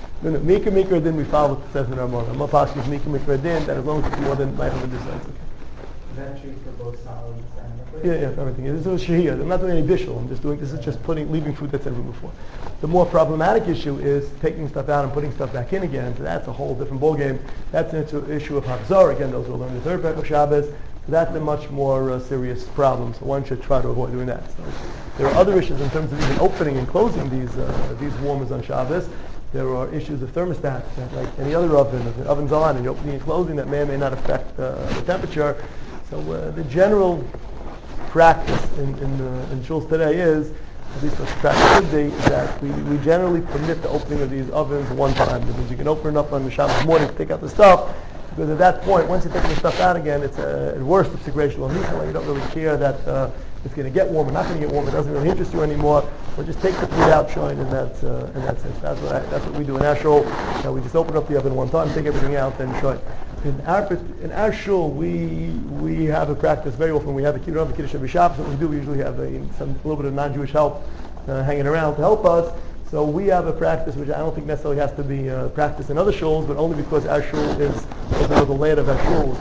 Mikra din we follow what it says in our mother. Mapash is mikra din that as long as it's more than 900 it's okay. Is that true for both solids and liquids? Yeah, for everything. This is shehiyah. I'm not doing any bishul. This is just leaving food that's in room before. The more problematic issue is taking stuff out and putting stuff back in again. So that's a whole different ballgame. That's an issue of Hachzor. Again, those who learn the third parak of Shabbos. So that's a much more serious problem. So one should try to avoid doing that. So there are other issues in terms of even opening and closing these warmers on Shabbos. There are issues of thermostats, like any other oven. If the oven's on and you're opening and closing, that may or may not affect the temperature. So the general practice in shuls today is, at least what the practice should be, is that we generally permit the opening of these ovens one time. That means you can open it up on the Shabbos morning to take out the stuff, because at that point, once you're taking the stuff out again, it's at worst it's a gracial amichala. You don't really care that it's going to get warm or not going to get warm. It doesn't really interest you anymore. Or just take the food out, showing in that sense. That's what we do in our shul. We just open up the oven one time, take everything out, then show it. In our shul, we have a practice very often. We have a kiddush every Shabbos. What we do, we usually have a little bit of non-Jewish help hanging around to help us. So we have a practice which I don't think necessarily has to be practiced in other shuls, but only because our shul is the layout of our shul.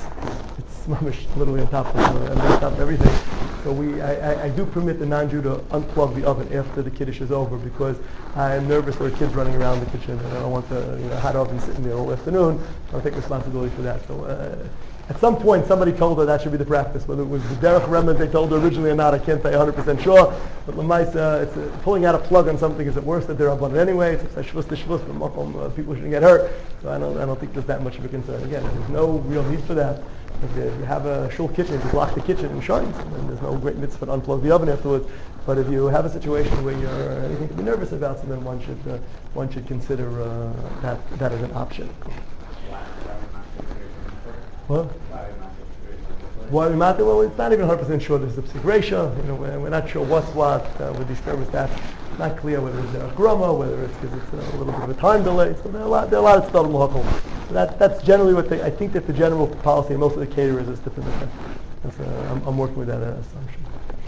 It's literally on top of everything. So I do permit the non-Jew to unplug the oven after the kiddush is over, because I'm nervous there are kids running around the kitchen and I don't want the hot oven sitting there all afternoon. I'll take responsibility for that. So At some point, somebody told her that should be the practice. Whether it was the Derech Remez they told her originally or not, I can't say 100% sure. But Lamaisa, it's pulling out a plug on something is it worse that they're up on it anyway. It's shvus to shvus, but people shouldn't get hurt. So I don't think there's that much of a concern. Again, there's no real need for that. If you have a shul kitchen, just lock the kitchen and shines, and there's no great mitzvah to unplug the oven afterwards. But if you have a situation where you're anything to be nervous about, so then one should consider that as an option. What? Why we matter? Well, it's not even 100% sure there's a psik ratio. We're not sure what's what with these thermostats. It's not clear whether it's a groma, whether it's because it's a little bit of a time delay. So there are a lot of stuff in the So that's generally what I think that the general policy of most of the caterers is to permit that. I'm working with that assumption.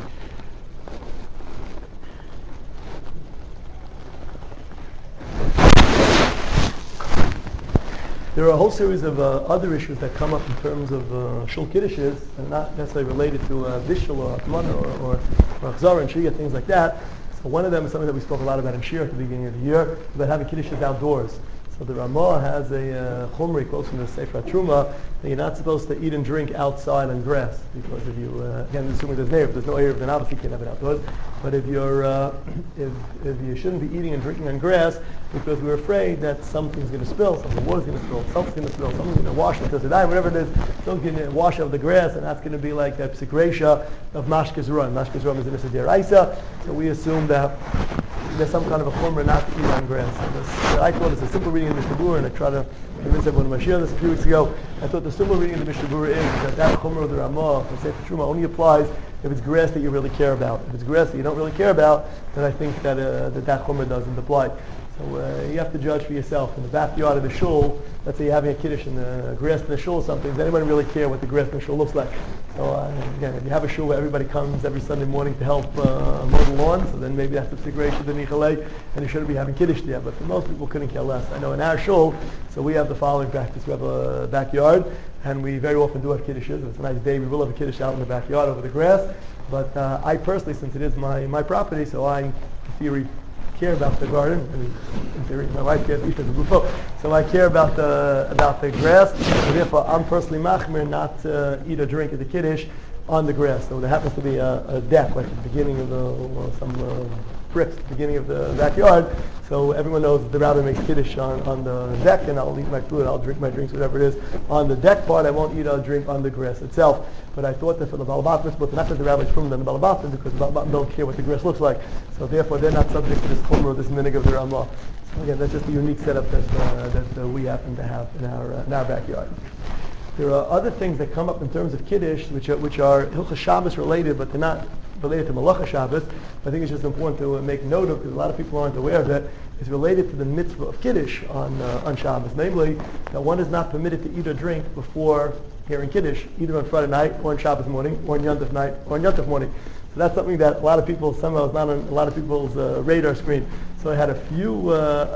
There are a whole series of other issues that come up in terms of shul kiddushes, and not necessarily related to bishul or atmana or achzara and shia, things like that. So one of them is something that we spoke a lot about in Shir at the beginning of the year, about having kiddushes outdoors. So the Ramah has a chumri, quotes from the Sefer Truma, that you're not supposed to eat and drink outside on grass, because if you, again, assuming there's no Erev, then obviously you can't have it outdoors. But if you're, if you shouldn't be eating and drinking on grass, because we're afraid that something's going to spill, the water's going to spill, something's going to spill, something's going to wash because of that, whatever it is, something's going to wash over the grass, and that's going to be like a psik ratio of mashkes rum. Mashkes rum is an issa deraisa, so we assume that there's some kind of a chumrah not to eat on grass. I thought it's a simple reading of the Mishnah Berurah, and I tried to convince everyone when I shared this a few weeks ago. I thought the simple reading of the Mishnah Berurah is that chumrah of the Ramah, the Sefer Truma, only applies if it's grass that you really care about. If it's grass that you don't really care about, then I think that that chumrah doesn't apply. So you have to judge for yourself. In the backyard of the shul, let's say you're having a kiddush in the grass in the shul or something, does anyone really care what the grass in the shul looks like? So again, if you have a shul where everybody comes every Sunday morning to help mow the lawn, so then maybe that's the situation of the Nichalei, and you shouldn't be having kiddush there. But for most people, couldn't care less. I know in our shul, so we have the following practice. We have a backyard, and we very often do have kiddushes. If it's a nice day, we will have a kiddush out in the backyard over the grass. But I personally, since it is my property, so I, in theory, care about the garden. I mean, in theory, my wife cares each of the bufo. So I care about the grass. And therefore, I'm personally machmir not to eat or drink at the kiddush on the grass. So there happens to be a deck, like at the beginning of some bricks at the beginning of the backyard. So everyone knows that the rabbi makes kiddush on the deck, and I'll eat my food, I'll drink my drinks, whatever it is. On the deck part, I won't eat or drink on the grass itself. But I thought that for the Balabatim, but not that the rabbis from them, the Balabatim, because the Balabatim don't care what the grass looks like. So therefore, they're not subject to this chumrah, this minig of the Ramah. So again, that's just a unique setup that we happen to have in our backyard. There are other things that come up in terms of kiddush, which are Hilchos Shabbos related, but they're not related to Malacha Shabbos. I think it's just important to make note of, because a lot of people aren't aware of it. It's related to the mitzvah of kiddush on Shabbos, namely that one is not permitted to eat or drink before hearing kiddush, either on Friday night or on Shabbos morning, or on Yom Tov night, or on Yom Tov morning. So that's something that a lot of people, somehow is not on a lot of people's radar screen. So I had a few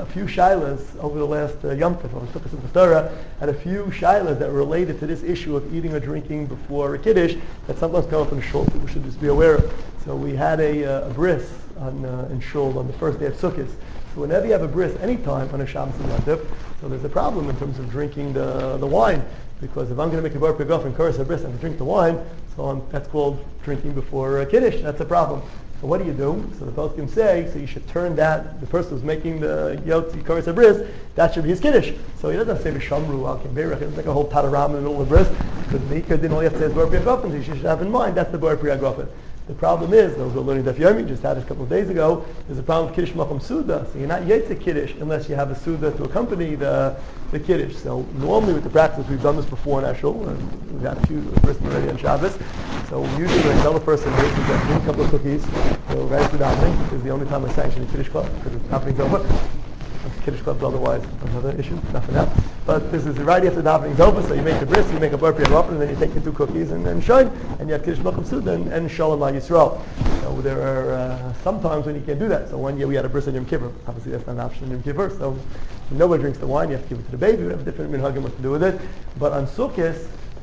shilas over the last Yom Tov, I took this in the Torah, had a few shilas that were related to this issue of eating or drinking before a kiddush that sometimes come up in shul. People should just be aware of. So we had a bris in shul on the first day of Sukkot. So whenever you have a bris, anytime on a Shabbos and Yom Tov, so there's a problem in terms of drinking the wine. Because if I'm going to make a bar pigaf and curse a bris and drink the wine, so that's called drinking before kiddush. That's a problem. So what do you do? So the poskim say, so you should turn that, the person who's making the yotzi curse a bris, that should be his kiddush. So he doesn't have to say v'shamru al kimberach. He doesn't make a whole panorama in the middle of the bris. Because then all you have to say is bar pigaf, and you should have in mind that's the bar pigaf. The problem is, those who are learning Daf Yomi, just had it a couple of days ago, there's a problem with Kiddush Macham Suda. So you're not Yetze Kiddush unless you have a Suda to accompany the Kiddush. So normally with the practice, we've done this before in Ashul, and we've had a few person already on Shabbos. So usually when I tell the person, hey, we've got a couple of cookies, so right after davening, this is the only time I sanction a Kiddush club, because the davening's over. Kiddush clubs otherwise another issue, not for that. But this is right after davening's over, so you make the bris, you make a bar piyah, and then you take the 2 cookies and shine, and you have Kiddush Macham Suda and Shalom Al Yisrael. So there are sometimes when you can't do that. So one year we had a bris on Yom Kippur. Obviously that's not an option on Yom Kippur, so nobody drinks the wine, you have to give it to the baby, we have different minhagim what to do with it. But on Sukkot,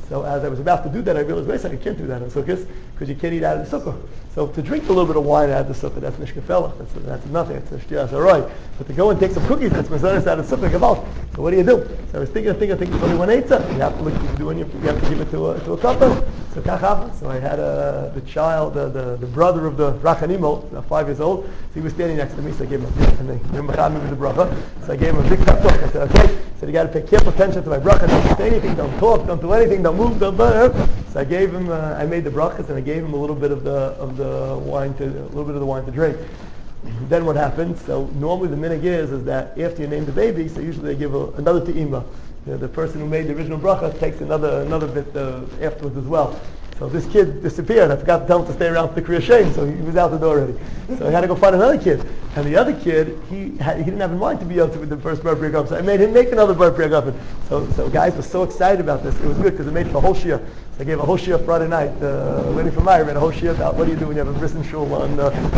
So as I was about to do that, I realized, wait a second, I can't do that in Sukkot because you can't eat out of the sukkah. So to drink a little bit of wine out of the sukkah, that's nishkefela. That's nothing. It's shtiyas haroy. But to go and take some cookies, that's mazaris out of the sukkah, gavalt. So what do you do? So I was thinking, it's only one eitzah. You have to look, you have to give it to a couple. So kachava. So I had the child, the brother of the Rachanimo, 5 years old. So he was standing next to me, so I gave him a gift, and they with the bracha. So I gave him a big pep talk. I said, okay. So you got to pay careful attention to my bracha. Don't say anything. Don't talk. Don't do anything. Don't move. Don't. So I gave him. I made the brachas, and I gave him a little bit of the wine to drink. Then what happens? So normally the minhag is that after you name the baby, so usually they give another te'ima. The person who made the original bracha takes another bit afterwards as well. So this kid disappeared. I forgot to tell him to stay around for the Kriya Shem, so he was out the door already. So I had to go find another kid. And the other kid, he didn't have in mind to be able to with the first bar priya. So I made him make another bar priya. So guys were so excited about this. It was good because it made it for a whole shia. So I gave a whole shia Friday night. Waiting for Meyer, made a whole shia about what do you do when you have a bris and shul on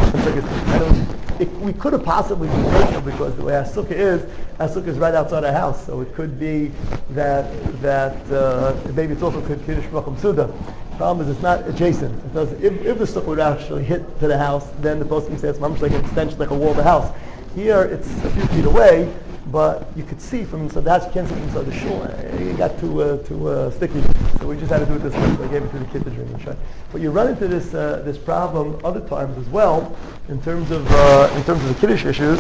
we could have possibly been personal because the way our sukkah is right outside our house. So it could be that maybe it's also Kiddush Macham Suda. The problem is it's not adjacent. It doesn't. If the sukkah would actually hit to the house, then the post can say it's much like an extension, like a wall of the house. Here it's a few feet away, but you could see from inside the house. You can't see from inside the shul. It got too sticky, so we just had to do it this way. So I gave it to the kid to drink and try. But you run into this problem other times as well in terms of the Kiddush issues.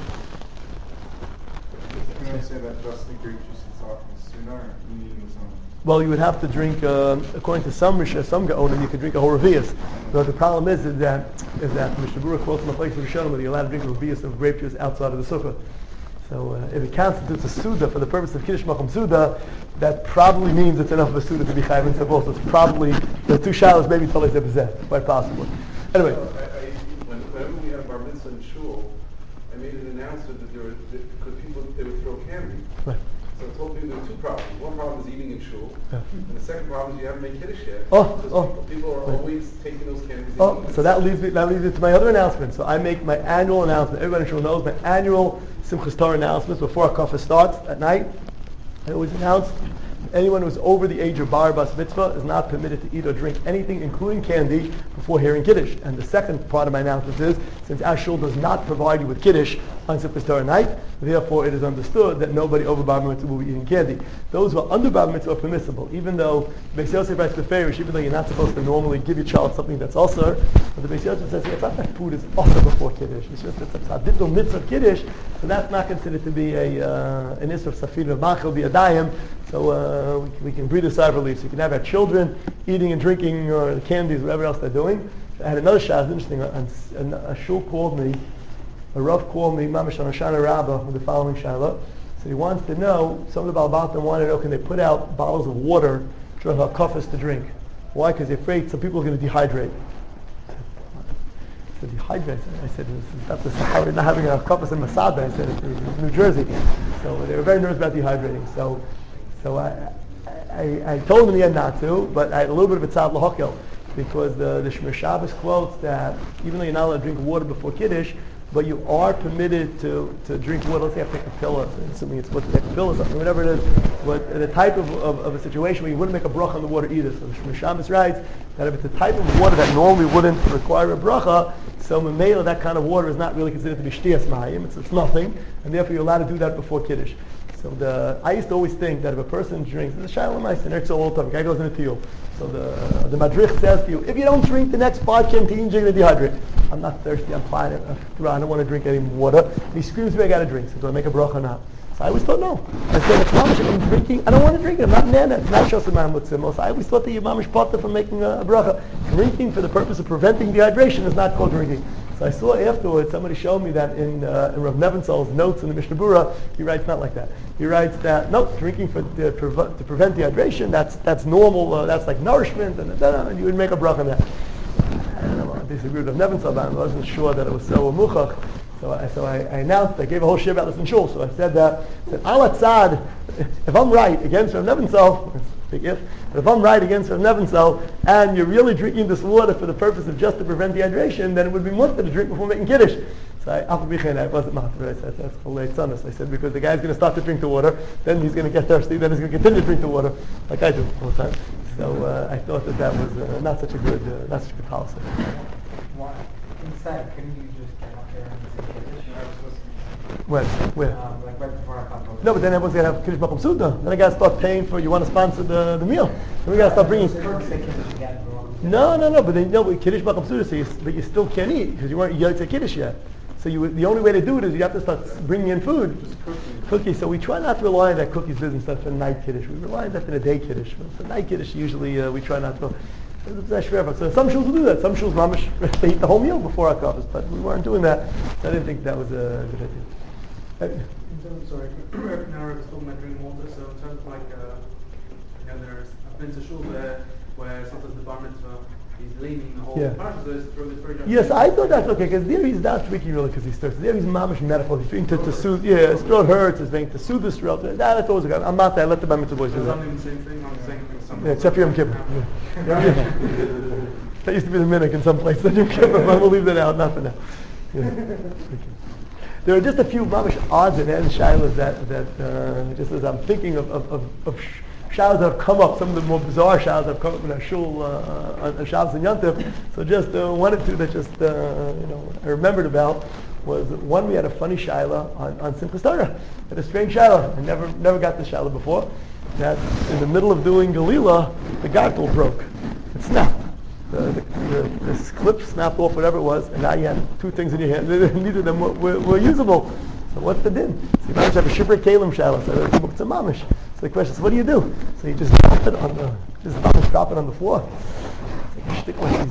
Can I say that just the grape juice is often sooner, or eating was on? Well, you would have to drink, according to some Rishah, some Gaonim, you could drink a whole Revius. But the problem is that Mishnah Berurah quotes in the place of Rishonim that you're allowed to drink a Revius of grape juice outside of the sukkah. So if it constitutes a Suda for the purpose of Kiddush Macham Suda, that probably means it's enough of a Suda to be Chayv and Savol. So it's probably, the two shalos maybe Talei Zebazeh, quite possibly. Anyway. Whenever we had a bar mitzvah in shul, I made an announcement that because people, they would throw candy. Right. So I told people there were two problems. One problem is eating in shul, and the second problem is you haven't made Kiddush yet. People are always taking those candies. So that leads me to my other announcement. So I make my annual announcement. Everybody in shul knows my annual Simchas Torah announcements before our kafah starts at night. I always announce anyone who's over the age of bar bas mitzvah is not permitted to eat or drink anything, including candy, before hearing Kiddush. And the second part of my announcement is, since our shul does not provide you with Kiddush on Simchas Torah night, therefore it is understood that nobody over bar mitzvah will be eating candy. Those who are under bar mitzvah are permissible, even though Beis Yosef writes the Farish, even though you're not supposed to normally give your child something that's also, but the Beis Yosef says, it's not that food is also before Kiddush. It's just it's a little mitzvah of Kiddush, so that's not considered to be an Isra of Safir of Machel B'Yadayim. So we can breathe a sigh of relief. So you can have our children eating and drinking or candies, whatever else they're doing. I had another shah, interesting. A shul called me, a Rav called me, Mamash on Hoshana Rabbah, with the following shayla. So he wants to know, some of the Balbatim want to know, can they put out bottles of water during our kafas to drink? Why? Because they're afraid some people are going to dehydrate. I said, dehydrate? I said, it's not the Sahara, not having a kafas in Masada. I said, it's New Jersey. So they were very nervous about dehydrating. So I told him in the end not to, but I had a little bit of a tzad l'hokel, because the Shmir Shabbos quotes that even though you're not allowed to drink water before Kiddush, but you are permitted to drink water. Let's say you have to take a pill, assuming it's what to take a pill or something, whatever it is. But the type of a situation where you wouldn't make a bracha on the water either. So the Shmir Shabbos writes that if it's a type of water that normally wouldn't require a bracha, so memela, that kind of water is not really considered to be shtiyas mayim. It's nothing, and therefore you're allowed to do that before Kiddush. So I used to always think that if a person drinks, the Shaila Ma'aser, and all the time, the guy goes in a tiyul. So the Madrich says to you, if you don't drink the next 5 canteens, you're going to dehydrate. I'm not thirsty, I'm fine, I don't want to drink any water. And he screams to me, I got to drink. So do I make a bracha or not? So I always thought no. I said, if mamish, I'm drinking, I don't want to drink it, I'm not nana, it's not shosim mutzimos. I always thought that your mamish potter from making a bracha. Drinking for the purpose of preventing dehydration is not called drinking. So I saw afterwards, somebody showed me that in Rav Nebenzahl's notes in the Mishnah Berurah, he writes not like that. He writes that, no, drinking to prevent dehydration, that's normal, that's like nourishment, and you would make a bracha on that. I don't know, I disagreed with Rav Nebenzahl, but I wasn't sure that it was so muchach. So I announced, I gave a whole shir about this in shul. So I said al tzad, if I'm right against Rav Nebenzahl, big if I'm right against Rav Nebenzahl, and you're really drinking this water for the purpose of just to prevent dehydration, then it would be mutter to drink before making Kiddush. So I wasn't matter. I said, that's cholei tzanos. I said, because the guy's going to start to drink the water, then he's going to get thirsty, then he's going to continue to drink the water, like I do all the time. So I thought that was not such a good policy. Why? Instead, couldn't you just get up there and say Kiddush? When? Where? Like right before I come over. No, but then everyone's gonna have Kiddush Makom Suda. Then I gotta start paying for. You want to sponsor the meal? Then we gotta start bringing. Say Kiddush again, bro. No. But then with Kiddush Makom Suda, but you still can't eat because you weren't yet to Kiddush yet. So the only way to do it is you have to start bringing in food. Cookies. So we try not to rely on that cookies business stuff for night Kiddush. We rely on that for the day Kiddush. For night Kiddush, usually we try not to. So some shuls will do that. Some shuls, mamish, they eat the whole meal before our covers, but we weren't doing that. So I didn't think that was a good idea. In terms, sorry, now I was talking about drinking water, so in terms of like, I've been to shul where sometimes the bar mitzvah, he's leaning the whole part of this through this very Yes, I thought that's okay, because there he's not drinking really because he starts. There he's mamish medical. He's drinking to soothe, his throat hurts, he's drinking to soothe his throat. That's always okay. I'm not that. Let the bar mitzvah boys do that. I'm doing the same thing, I'm saying something. Yeah, except for Yom Kippur. That used to be the minhag in some places. Yom Kippur, but we'll leave that out, not for now. Yeah. There are just a few mamish odds and ends shilas that just as I'm thinking of shilas that have come up, some of the more bizarre shilas that have come up in our shul on Shabbos and Yontif. So just one or two that just I remembered about was one we had a funny shilah on Simchas Torah. Had a strange shilah. I never got this shilah before. That in the middle of doing Galila, the gartel broke. It snapped. This clip snapped off, whatever it was, and now you had two things in your hand. Neither of them were usable. So what's the din? So you manage to have a shibra kalim shaila. So it's a mamish. So the question is, what do you do? So you just drop it on the floor. The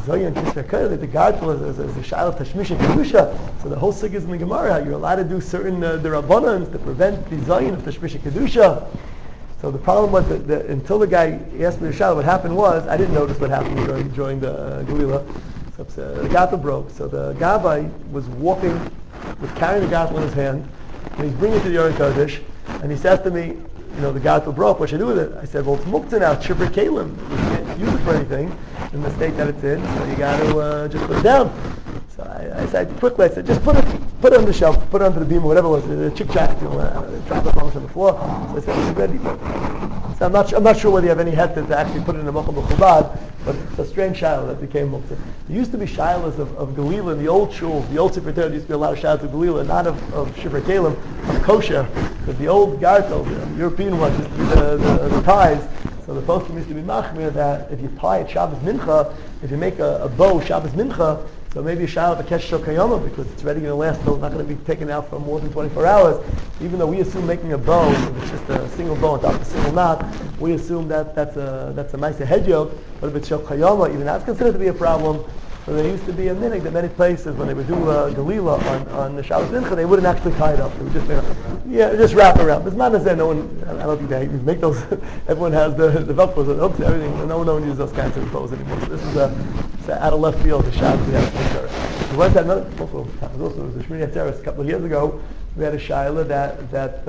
gartel is a shaila tashmish and kedusha. So the whole sig is in the Gemara. You're allowed to do certain derabbanans to prevent the zayin of tashmish and kedusha. So the problem was that until the guy asked me the shaila, what happened was, I didn't notice what happened during the Galila. So the gartel broke. So the Gabbai was carrying the gartel in his hand, and he's bringing it to the Yoren Kodesh, and he says to me, the gartel broke, what should I do with it? I said, well, it's muktzah now, it's shibra kalim. You can't use it for anything in the state that it's in, so you got to just put it down. So I said quickly, just put it on the shelf, put it under the beam or whatever it was, the chick-chack, drop it on the floor. So I said, it's ready. So I'm not sure whether you have any head to actually put it in a mochel b'chubad, but it's a strange shilah that became muktzah. There used to be shilahs of Galila in the old shuls, the old Sefer Torah, there used to be a lot of shilahs of Galila, not of Shibra Kalim, of kosher, but the old gartel, the European ones, used to be the ties. So the poskim used to be machmir that if you tie at Shabbos Mincha, if you make a bow Shabbos Mincha, so maybe a shilah of a kesh kayama because it's already going to last, so it's not going to be taken out for more than 24 hours. Even though we assume making a bow, if it's just a single bow on top of a single knot, we assume that's a nice head yoke. But if it's shel kayama, even that's considered to be a problem. So there used to be a minhag that many places when they would do Galila on the Shabbos Mincha, they wouldn't actually tie it up. They would just wrap around. But it's not as I don't think they make those. Everyone has the velcros and hooks and everything. No one uses those kinds of bows anymore. So this is out of left field. The Shabbos we had we went to another. Also, it was the Shmini Atzeres a couple of years ago. We had a shilah that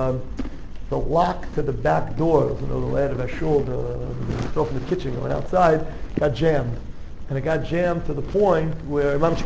the lock to the back door, the lad of Ashul, the door from the kitchen going outside, got jammed. And it got jammed to the point where Mamish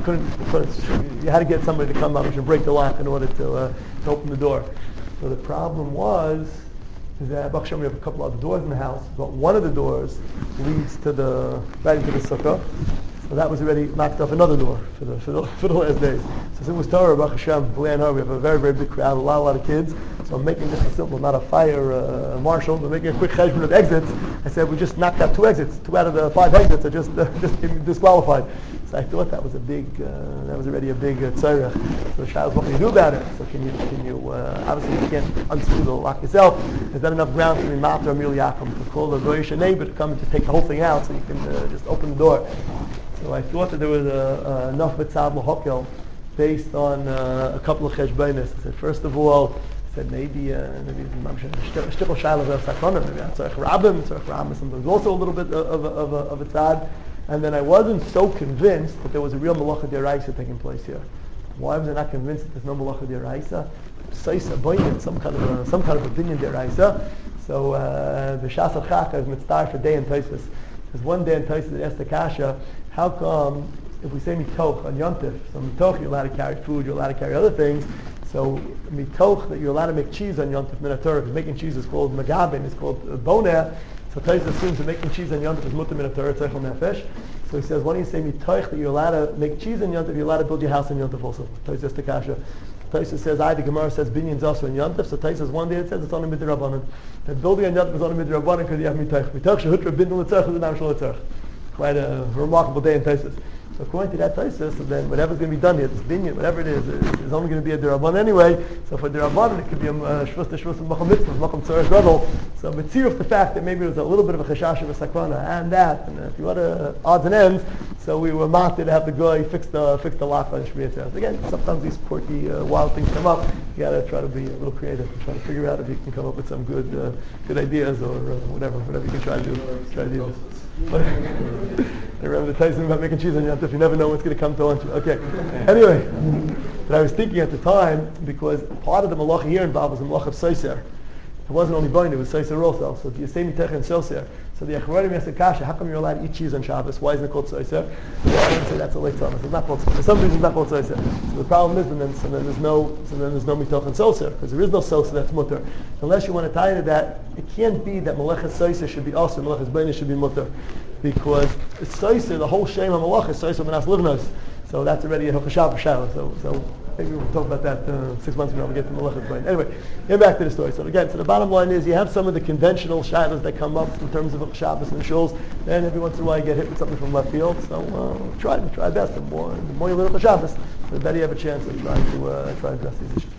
you had to get somebody to come Mamish and break the lock in order to open the door. So the problem was that Baruch Hashem, we have a couple other doors in the house, but one of the doors leads right into the sukkah. So that was already knocked off another door for the last days. So it was Torah, Baruch Hashem, we have a very, very big crowd, a lot of kids. So I'm making just a simple, not a fire marshal, but making a quick cheshbon of exits. I said, we just knocked out 2 exits. 2 out of the 5 exits are just disqualified. So I thought that was already a big tzarech. So the shayla is what can you do about it? So can you obviously you can't unscrew the lock yourself. Is that enough ground for me, Matar Amir Yakum, to call the Rosh neighbor to come and just take the whole thing out so you can just open the door? So I thought that there was enough mitzad l'hokel based on a couple of cheshbonos. I said, first of all, maybe shtickle shayla of sakronim, maybe tzarech rabim, sometimes also a little bit of a tzad. And then I wasn't so convinced that there was a real malacha d'oraisa taking place here. Why was I not convinced that there's no malacha d'oraisa? Some kind of opinion d'oraisa. So the Shas al-Chaka is mitzvah for day and Tosfos. There's one day in Tosfos that asked the kasha, how come if we say mitoch on Yontif, so mitoch you're allowed to carry food, you're allowed to carry other things. So mitoch that you're allowed to make cheese on Yontif Minatorah, because making cheese is called magabin, it's called boner. So Tais assumes that making cheese on Yontif is mutter min Torah tzeichel nefesh. So he says, why don't you say mitoich that you're allowed to make cheese on Yontif, you're allowed to build your house on Yontif also. Tais just the kasha. Tais says, the Gemara says binyan's also on Yontif. So Tais says one day it says it's only midrabanan. That building on Yontif is only midrabanan because you have mitoich. Mitoich shehutra bindul l'tzarech is a nam shel l'tzarech. Quite a remarkable day in Taisus. So according to that Taisus, so then whatever's going to be done here, this binyan, whatever it is only going to be a derabban anyway. So for derabban, it could be a shvus to macham mitzvah, macham tzoresh gadol. So mitzvah the fact that maybe there was a little bit of a chashash of a sakana and that, and if you want odds and ends, so we were mocked to have the guy fix the lock on Shmiyat Tzarech. Again, sometimes these quirky, wild things come up. You got to try to be a little creative and try to figure out if you can come up with some good ideas or whatever you can try to do. I remember the Tyson about making cheese on Yom Tov. You never know what's going to come to lunch. Okay. Anyway, but I was thinking at the time, because part of the malacha here involved was the malacha of soiser. It wasn't only bone, it was soiser also. So if you say mitech and soiser, so the Acharonim asked Kasha, how come you're allowed to eat cheese on Shabbos? Why isn't it called soiser? Well, I didn't say that's a late time. It's not called. For some reason, it's not called soiser. So the problem is, then there's no mitech and soiser, because there is no soiser that's mutter. Unless you want to tie to that, it can't be that malacha soiser should be also, malacha bone should be mutter. Because it's soiser, the whole shame of malach is soiser menas livnos. So that's already a hokashav shayla. So maybe we'll talk about that 6 months from now. We'll get to malach's brain. Anyway, get back to the story. So again, so the bottom line is you have some of the conventional shaylas that come up in terms of Shabbos and shuls, and every once in a while you get hit with something from left field. So try best. The more you learn about Shabbos, the better you have a chance of trying to address these issues.